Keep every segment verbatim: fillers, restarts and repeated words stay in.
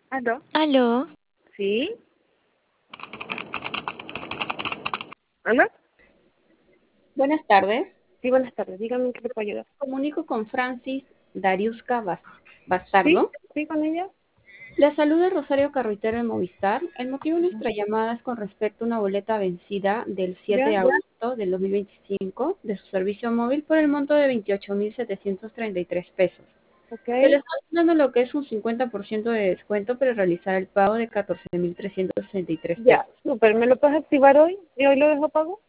¿Aló? Aló, ¿Sí? ¿Aló? Buenas tardes. Sí, buenas tardes. Dígame en qué le puedo ayudar. Comunico con Francis Dariusca Bas- ¿Sí? Bastardo. ¿Sí con ella? Le saluda Rosario Carruitero de Movistar. El motivo de Ujú. nuestra llamada es con respecto a una boleta vencida del siete ¿Ya? de agosto del dos mil veinticinco de su servicio móvil por el monto de veintiocho mil setecientos treinta y tres pesos. Ok. Se le está dando lo que es un cincuenta por ciento de descuento para realizar el pago de catorce mil trescientos sesenta y tres Ya, pesos. súper. ¿Me lo puedes activar hoy? ¿Y hoy lo dejo pago?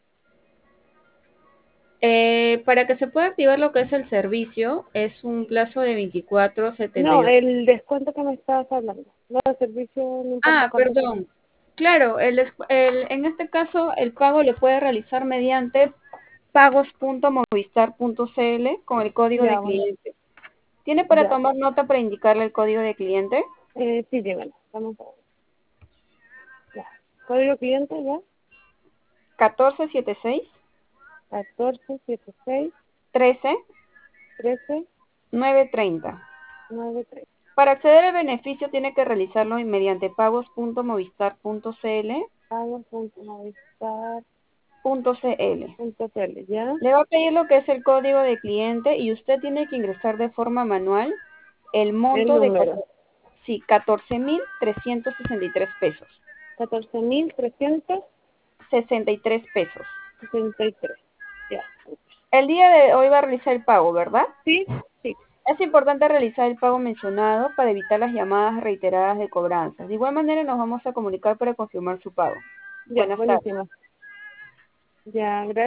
Eh, para que se pueda activar lo que es el servicio, es un plazo de veinticuatro a setenta y No, ocho. el descuento que me estabas hablando. No, el servicio no importa Ah, cuánto sea. perdón. Claro, el, es- el- en este caso el pago lo puede realizar mediante pagos punto movistar punto c l con el código de Ya, bueno. cliente. ¿Tiene para Ya. tomar nota para indicarle el código de cliente? Eh, sí, dímelo. Dame un segundo. Ya. Código cliente, ya. catorce setenta y seis catorce setenta y seis trece trece novecientos treinta. noventa y tres. Para acceder al beneficio tiene que realizarlo mediante pagos punto movistar punto c l Pago punto movistar punto c l. punto c l, ¿ya? Le va a pedir lo que es el código de cliente y usted tiene que ingresar de forma manual el El monto de número. sí, catorce mil trescientos sesenta y tres pesos. catorce mil trescientos sesenta y tres pesos. sesenta y tres. Ya. El día de hoy va a realizar el pago, ¿verdad? Sí, sí. Es importante realizar el pago mencionado para evitar las llamadas reiteradas de cobranzas. De igual manera nos vamos a comunicar para confirmar su pago. Ya, Buenas tardes. buenísimo. Ya, gracias.